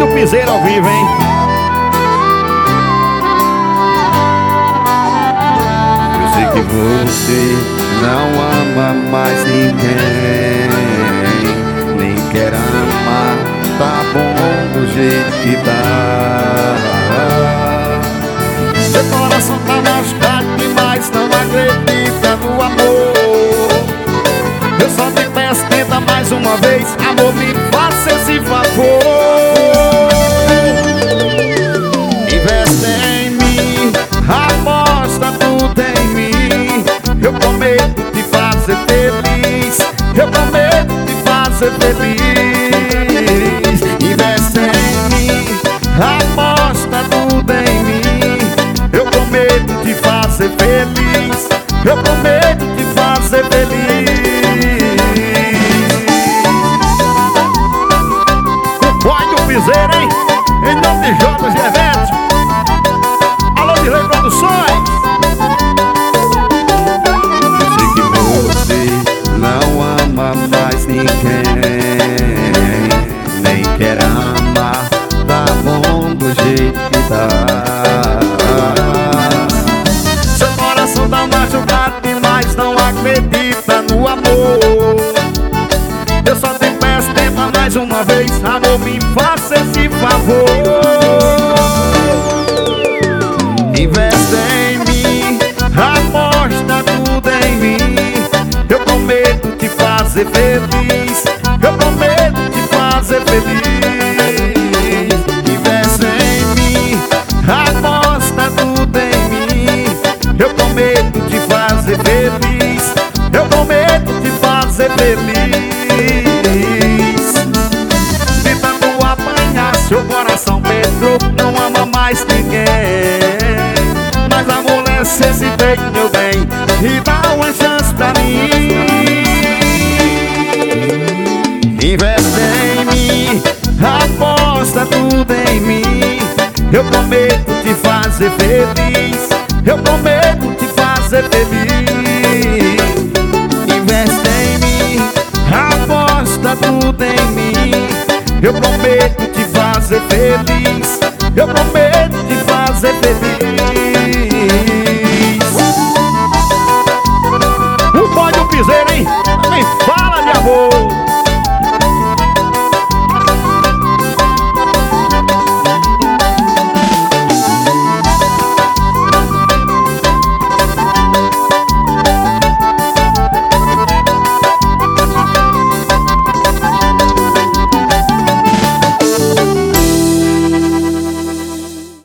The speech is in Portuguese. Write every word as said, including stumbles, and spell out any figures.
o piseiro ao vivo, hein? Eu sei que você não ama mais ninguém, nem quer amar, tá bom do jeito que tá. Seu coração tá machucado demais, não acredita no amor. Eu só te peço, tenta mais uma vez, amor, me faça esse favor. Investe em mim, aposta tudo em mim. Eu prometo te fazer feliz, eu prometo te fazer feliz. Investe em mim, aposta tudo em mim. Eu prometo te fazer feliz, eu prometo te fazer feliz. Piseiro, hein? Em nome de Jonas e Eventos. Alô, de Lei Produções. Eu sei que você não ama mais ninguém, nem quer amar, tá bom do jeito que tá. Seu coração tá machucado demais, não acredita no amor. Eu só te peço, tenta mais uma vez, amor, me faça esse favor. Investe em mim, aposta tudo em mim. Eu prometo te fazer feliz, eu prometo te fazer feliz. Investe em mim, aposta tudo em mim. Eu prometo te fazer feliz, eu prometo te fazer feliz. Seu coração Pedro não ama mais ninguém, mas amolece esse peito, meu bem, e dá uma chance pra mim. Investe em mim, aposta tudo em mim. Eu prometo te fazer feliz, eu prometo te fazer feliz. Investe em mim, aposta tudo em mim. Eu prometo te fazer feliz, eu prometo te fazer feliz. O pó de um piseiro, hein?